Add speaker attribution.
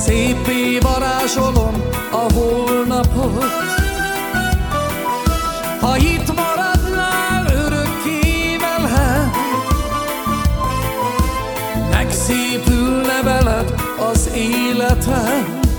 Speaker 1: széppé varázsolom a holnapot. Ha itt maradnál örökké velem, megszépülne veled az életem.